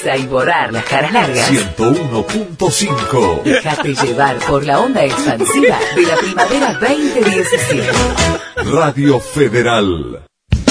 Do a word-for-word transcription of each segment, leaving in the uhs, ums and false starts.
prensa y borrar las caras largas. ciento uno punto cinco. Déjate llevar por la onda expansiva de la primavera veinte diecisiete. Radio Federal.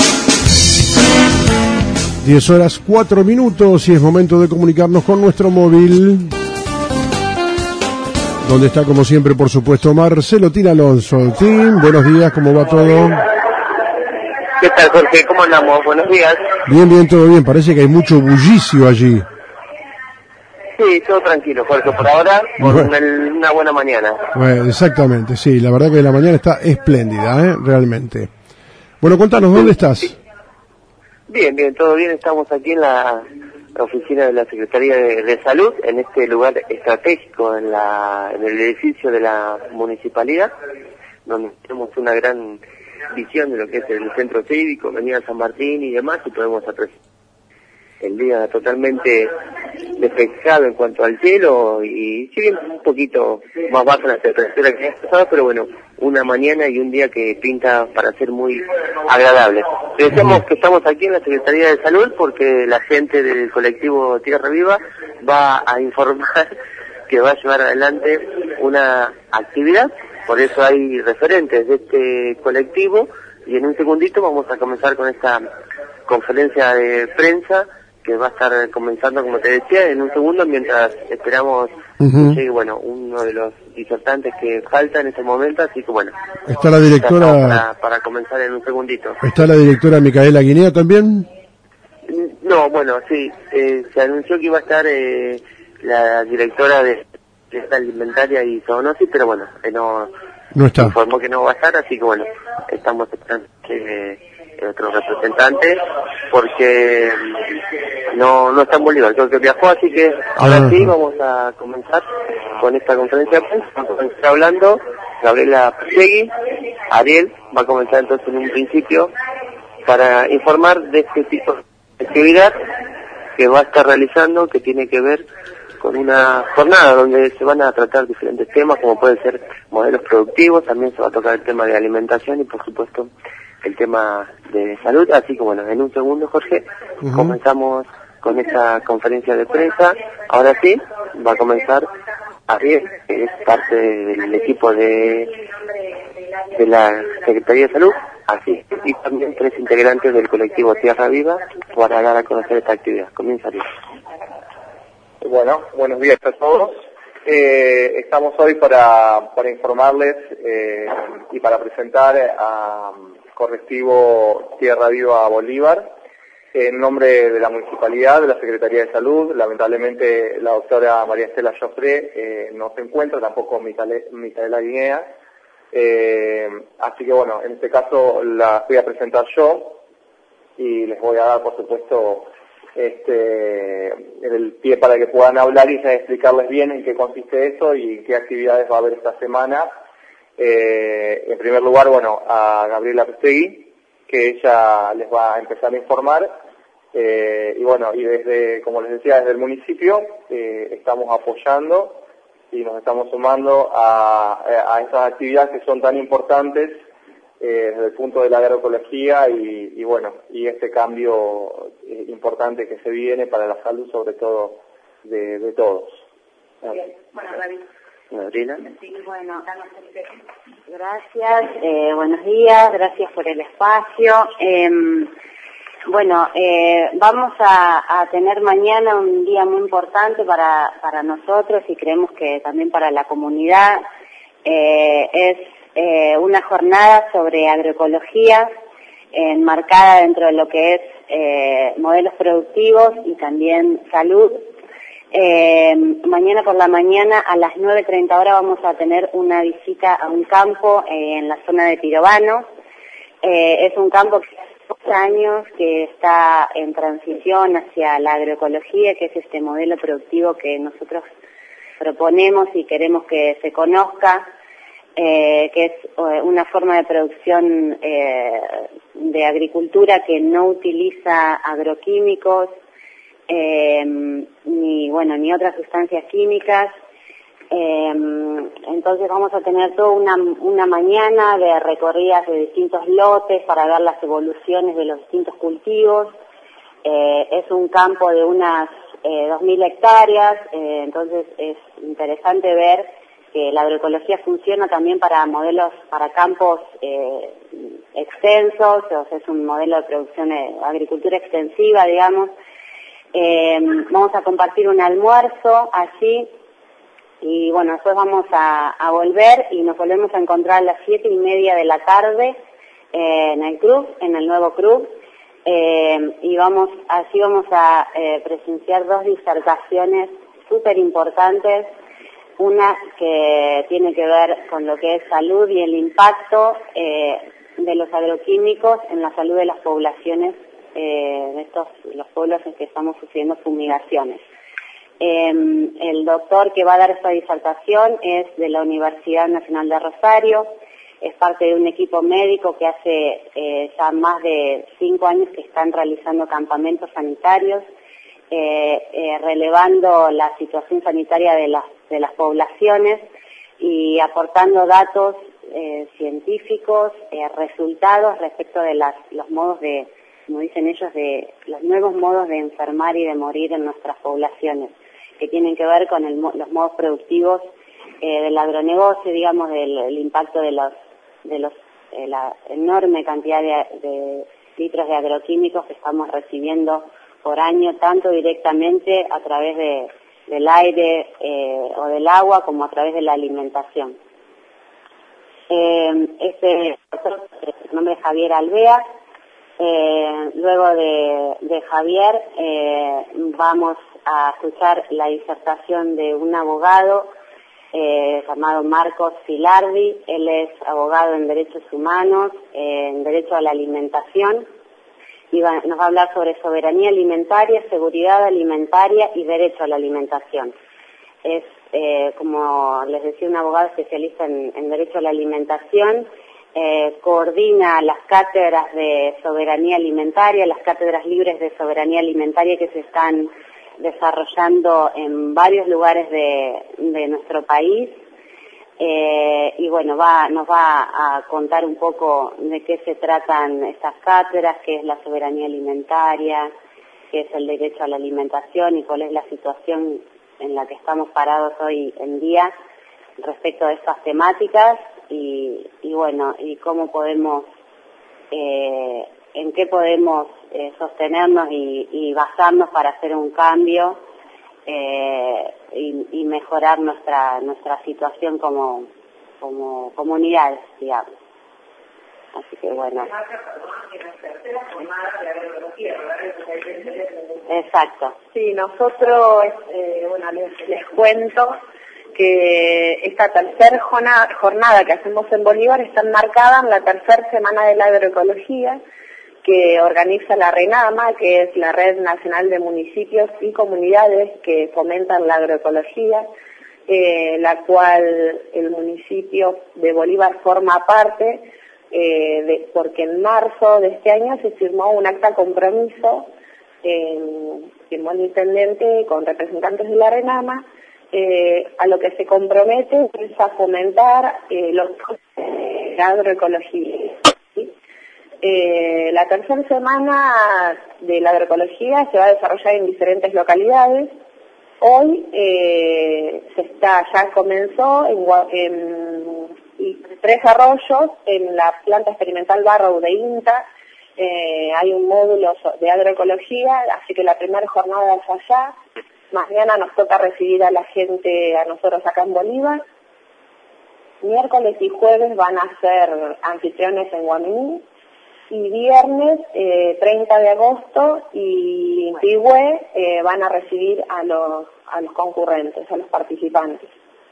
diez horas cuatro minutos y es momento de comunicarnos con nuestro móvil, donde está como siempre, por supuesto, Marcelo Tin Alonso. Tim, buenos días, ¿cómo va todo? ¿Qué tal, Jorge? ¿Cómo andamos? Buenos días. Bien, bien, todo bien. Parece que hay mucho bullicio allí. Sí, todo tranquilo, Jorge, por ahora, por Bueno. una, una buena mañana. Bueno, exactamente, sí, la verdad que la mañana está espléndida, ¿eh? Realmente. Bueno, contanos, ¿dónde estás? Bien, bien, todo bien. Estamos aquí en la oficina de la Secretaría de, de Salud, en este lugar estratégico, en, la, en el edificio de la municipalidad, donde tenemos una gran visión de lo que es el centro cívico, Avenida San Martín y demás, y podemos apreciar el día totalmente despejado en cuanto al cielo, y si bien un poquito más baja la temperatura que el año pasado, pero bueno, una mañana y un día que pinta para ser muy agradable. Decimos que estamos aquí en la Secretaría de Salud porque la gente del colectivo Tierra Viva va a informar que va a llevar adelante una actividad, por eso hay referentes de este colectivo, y en un segundito vamos a comenzar con esta conferencia de prensa que va a estar comenzando, como te decía, en un segundo, mientras esperamos Uh-huh. que llegue, bueno, uno de los disertantes que falta en este momento, así que bueno. Está la ya directora, estamos Para, para comenzar en un segundito. está la directora Micaela Guinea también. No, bueno, sí, eh, se anunció que iba a estar eh, la directora de, de esta alimentaria y zoonosis, pero bueno, eh, no No está. informó que no va a estar, así que bueno, estamos esperando que eh, otro representante, porque no no está en Bolívar, creo que viajó, así que ahora Ajá. sí vamos a comenzar con esta conferencia de prensa. Vamos a comenzar hablando, Gabriela Segui, Ariel va a comenzar entonces en un principio para informar de este tipo de actividad que va a estar realizando, que tiene que ver con una jornada donde se van a tratar diferentes temas, como pueden ser modelos productivos, también se va a tocar el tema de alimentación y por supuesto el tema de salud, así que bueno, en un segundo, Jorge, Uh-huh. comenzamos con esta conferencia de prensa. Ahora sí, va a comenzar Ariel, que es parte del equipo de, de la Secretaría de Salud, así, y también tres integrantes del colectivo Tierra Viva para dar a conocer esta actividad. Comienza Ariel. Bueno, buenos días a todos. Eh, estamos hoy para, para informarles eh, y para presentar a Correctivo Tierra Viva Bolívar en nombre de la Municipalidad, de la Secretaría de Salud. Lamentablemente la doctora María Estela Joffre eh, no se encuentra, tampoco Micaela, Micaela Guinea. Eh, así que bueno, en este caso la voy a presentar yo y les voy a dar, por supuesto, este el pie para que puedan hablar y ya explicarles bien en qué consiste eso y qué actividades va a haber esta semana. Eh, en primer lugar, bueno, a Gabriela Pestegui, que ella les va a empezar a informar, eh, y bueno, y desde, como les decía, desde el municipio eh, estamos apoyando y nos estamos sumando a, a estas actividades que son tan importantes eh, desde el punto de la agroecología y, y bueno, y este cambio eh, importante que se viene para la salud, sobre todo de, de todos. Bien. Bueno, Gaby. Gabriela. Sí, bueno, gracias, eh, buenos días, gracias por el espacio. Eh, bueno, eh, vamos a, a tener mañana un día muy importante para, para nosotros y creemos que también para la comunidad. Eh, es eh, una jornada sobre agroecología, eh, enmarcada dentro de lo que es eh, modelos productivos y también salud. Eh, mañana por la mañana a las nueve treinta horas vamos a tener una visita a un campo eh, en la zona de Pirobano. Eh, es un campo que hace dos años que está en transición hacia la agroecología, que es este modelo productivo que nosotros proponemos y queremos que se conozca, eh, que es eh, una forma de producción eh, de agricultura que no utiliza agroquímicos, Eh, ni bueno ni otras sustancias químicas. Eh, entonces vamos a tener toda una, una mañana de recorridas de distintos lotes para ver las evoluciones de los distintos cultivos. Eh, es un campo de unas eh, dos mil hectáreas, eh, entonces es interesante ver que la agroecología funciona también para modelos, para campos eh, extensos, o sea, es un modelo de producción de agricultura extensiva, digamos. Eh, vamos a compartir un almuerzo allí y bueno, después vamos a, a volver y nos volvemos a encontrar a las siete y media de la tarde eh, en el club, en el nuevo club. Eh, y vamos, así vamos a eh, presenciar dos disertaciones súper importantes, una que tiene que ver con lo que es salud y el impacto eh, de los agroquímicos en la salud de las poblaciones, eh, de estos los pueblos en que estamos sufriendo fumigaciones. Eh, el doctor que va a dar esta disertación es de la Universidad Nacional de Rosario, es parte de un equipo médico que hace eh, ya más de cinco años que están realizando campamentos sanitarios, eh, eh, relevando la situación sanitaria de las, de las poblaciones y aportando datos eh, científicos, eh, resultados respecto de las, los modos de, como dicen ellos, de los nuevos modos de enfermar y de morir en nuestras poblaciones, que tienen que ver con el, los modos productivos eh, del agronegocio, digamos, del el impacto de los de los eh, la enorme cantidad de, de litros de agroquímicos que estamos recibiendo por año, tanto directamente a través de, del aire eh, o del agua como a través de la alimentación. Eh, este doctor, su nombre es Javier Alvea. Eh, luego de, de Javier eh, vamos a escuchar la disertación de un abogado eh, llamado Marcos Filardi. Él es abogado en derechos humanos, eh, en derecho a la alimentación, y va, nos va a hablar sobre soberanía alimentaria, seguridad alimentaria y derecho a la alimentación. Es, eh, como les decía, un abogado especialista en, en derecho a la alimentación. Eh, coordina las cátedras de soberanía alimentaria, las cátedras libres de soberanía alimentaria que se están desarrollando en varios lugares de, de nuestro país. Eh, y bueno, va, nos va a contar un poco de qué se tratan estas cátedras, qué es la soberanía alimentaria, qué es el derecho a la alimentación y cuál es la situación en la que estamos parados hoy en día respecto a estas temáticas. Y, y bueno, y cómo podemos, eh, en qué podemos eh, sostenernos y, y basarnos para hacer un cambio eh, y, y mejorar nuestra nuestra situación como como comunidades, digamos. Así que bueno. Exacto. Sí, nosotros, eh, bueno, les, les cuento que esta tercera jornada, jornada que hacemos en Bolívar está enmarcada en la tercera semana de la agroecología que organiza la RENAMA, que es la Red Nacional de Municipios y Comunidades que fomentan la agroecología, eh, la cual el municipio de Bolívar forma parte, eh, de, porque en marzo de este año se firmó un acta compromiso, eh, firmó el intendente con representantes de la RENAMA, Eh, a lo que se compromete es a fomentar eh, los, eh, la agroecología. ¿Sí? Eh, la tercera semana de la agroecología se va a desarrollar en diferentes localidades. Hoy eh, se está ya comenzó en, en y Tres Arroyos, en la planta experimental Barrow de INTA. Eh, hay un módulo de agroecología, así que la primera jornada es allá. Mañana nos toca recibir a la gente, a nosotros acá en Bolívar. Miércoles y jueves van a ser anfitriones en Guaminí. Y viernes, eh, treinta de agosto, y Pigüé eh, van a recibir a los, a los concurrentes, a los participantes.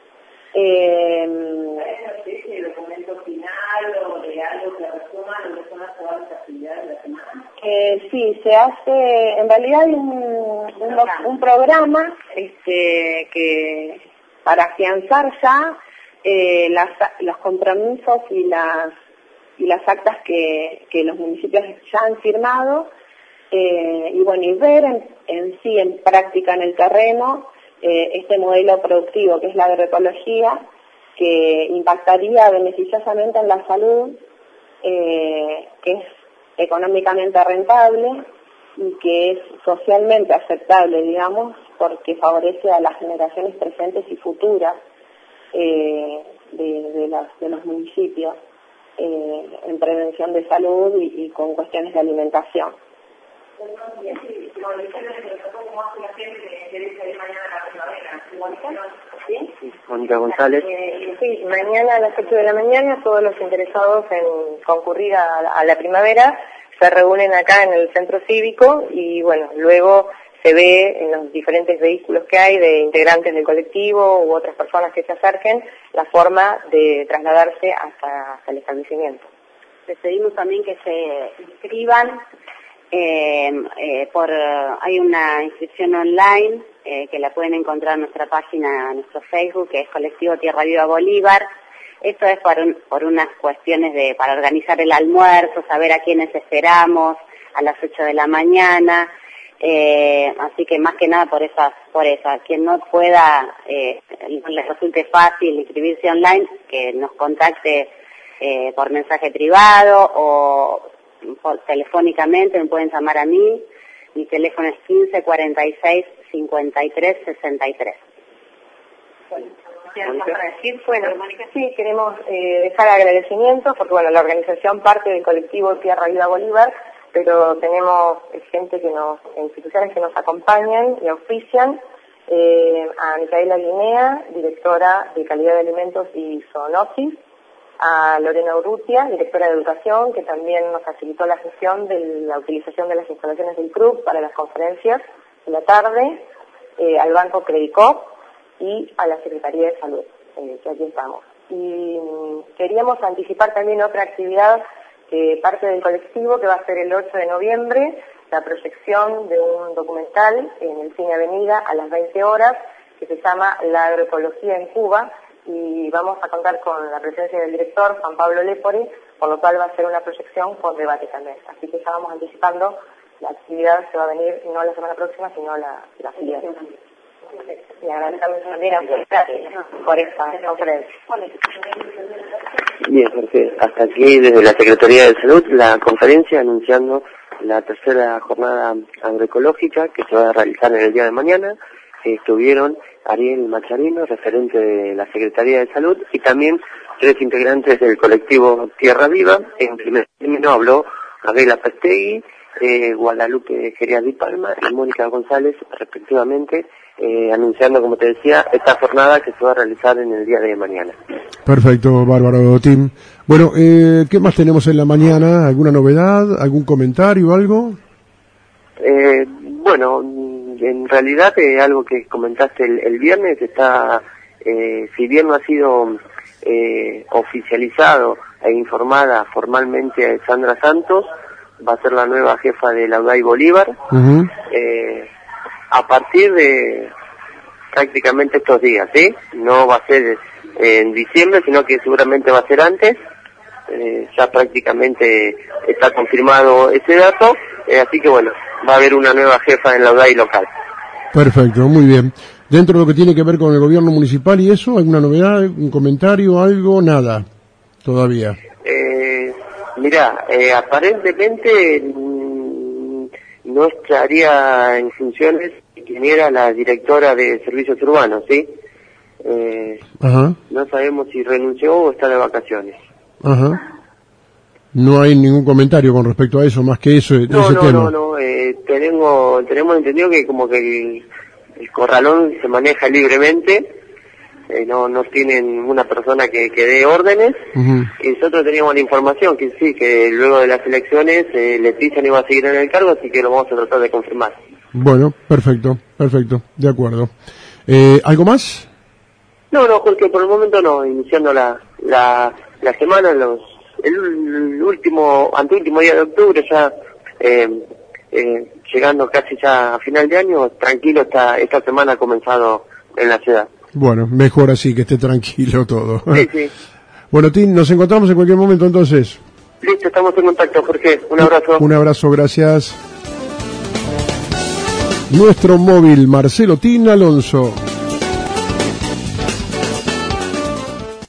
Eh, ¿El documento final o de algo que resuma lo que son las todas las actividades de la semana? Eh, sí, se hace, en realidad hay un, un, un programa este, que para afianzar ya eh, las, los compromisos y las y las actas que, que los municipios ya han firmado, eh, y bueno, y ver en, en sí, en práctica en el terreno, eh, este modelo productivo que es la agroecología, que impactaría beneficiosamente en la salud, eh, que es económicamente rentable, y que es socialmente aceptable, digamos, porque favorece a las generaciones presentes y futuras eh, de, de, las, de los municipios eh, en prevención de salud y, y con cuestiones de alimentación. Mónica González. Eh, sí, mañana a las ocho de la mañana todos los interesados en concurrir a, a la primavera se reúnen acá en el centro cívico y bueno, luego se ve en los diferentes vehículos que hay de integrantes del colectivo u otras personas que se acerquen la forma de trasladarse hasta, hasta el establecimiento. Les pedimos también que se inscriban. Eh, eh, por hay una inscripción online eh, que la pueden encontrar en nuestra página, en nuestro Facebook, que es Colectivo Tierra Viva Bolívar. Esto es por, un, por unas cuestiones de para organizar el almuerzo, saber a quiénes esperamos a las ocho de la mañana. Eh, así que más que nada por esas, por esa, quien no pueda, eh, no les resulte fácil inscribirse online, que nos contacte eh, por mensaje privado o por, telefónicamente, me pueden llamar a mí. Mi teléfono es quince cuarenta y seis cincuenta y tres sesenta y tres. Bueno, para decir, bueno, sí, queremos eh, dejar agradecimientos porque bueno, la organización parte del colectivo Tierra Viva Bolívar, pero tenemos gente que nos, instituciones que nos acompañan y auspician, eh, a Micaela Guinea, directora de Calidad de Alimentos y Zoonosis, a Lorena Urrutia, directora de Educación, que también nos facilitó la gestión de la utilización de las instalaciones del C R U B para las conferencias de la tarde, eh, al Banco Credicop y a la Secretaría de Salud, eh, que aquí estamos. Y um, queríamos anticipar también otra actividad que parte del colectivo, que va a ser el ocho de noviembre, la proyección de un documental en el Cine Avenida a las veinte horas, que se llama La Agroecología en Cuba, y vamos a contar con la presencia del director, Juan Pablo Lepori, por lo cual va a ser una proyección con debate también. Así que ya vamos anticipando, la actividad se va a venir no la semana próxima, sino la, la siguiente. Y agradecemos también a ustedes por esta conferencia. Bien, Jorge, hasta aquí desde la Secretaría de Salud la conferencia anunciando la tercera jornada agroecológica que se va a realizar en el día de mañana. Estuvieron Ariel Macharino, referente de la Secretaría de Salud, y también tres integrantes del colectivo Tierra Viva. En primer término habló Adela Pestegui, eh, Guadalupe Gerialdi Palma y Mónica González, respectivamente, eh, anunciando, como te decía, esta jornada que se va a realizar en el día de mañana. Perfecto, bárbaro, Tim. Bueno, eh, ¿qué más tenemos en la mañana? ¿Alguna novedad? ¿Algún comentario, algo? Eh, bueno, en realidad eh, algo que comentaste el, el viernes está, eh, si bien no ha sido eh, oficializado e informada formalmente a Sandra Santos, va a ser la nueva jefa de la U D A I Bolívar, uh-huh. eh, a partir de prácticamente estos días, ¿sí? No va a ser eh, en diciembre, sino que seguramente va a ser antes. Eh, ya prácticamente está confirmado ese dato, eh, así que bueno, va a haber una nueva jefa en la U D A I local. Perfecto, muy bien. Dentro de lo que tiene que ver con el gobierno municipal y eso, ¿alguna novedad, un comentario, algo? Nada, todavía. Eh, mira, eh, aparentemente mmm, no estaría en funciones quien era la directora de servicios urbanos, ¿sí? Eh, Ajá. No sabemos si renunció o está de vacaciones. Ajá. No hay ningún comentario con respecto a eso, más que eso, de no, ese no, tema. No, no, eh, tenemos, tenemos entendido que como que el, el corralón se maneja libremente, eh, no, no tienen una persona que, que dé órdenes, uh-huh. Y nosotros teníamos la información que sí, que luego de las elecciones eh, Leticia no iba a seguir en el cargo, así que lo vamos a tratar de confirmar. Bueno, perfecto, perfecto, de acuerdo. Eh, ¿Algo más? No, no, Jorge, por el momento no, iniciando la, la, la semana, los el, el último, anteúltimo día de octubre, ya eh, eh, llegando casi ya a final de año, tranquilo, esta, esta semana ha comenzado en la ciudad. Bueno, mejor así, que esté tranquilo todo. Sí, sí. Bueno, Tim, nos encontramos en cualquier momento entonces. Listo, estamos en contacto, Jorge. Un abrazo. Un abrazo, gracias. Nuestro móvil, Marcelo Tin Alonso.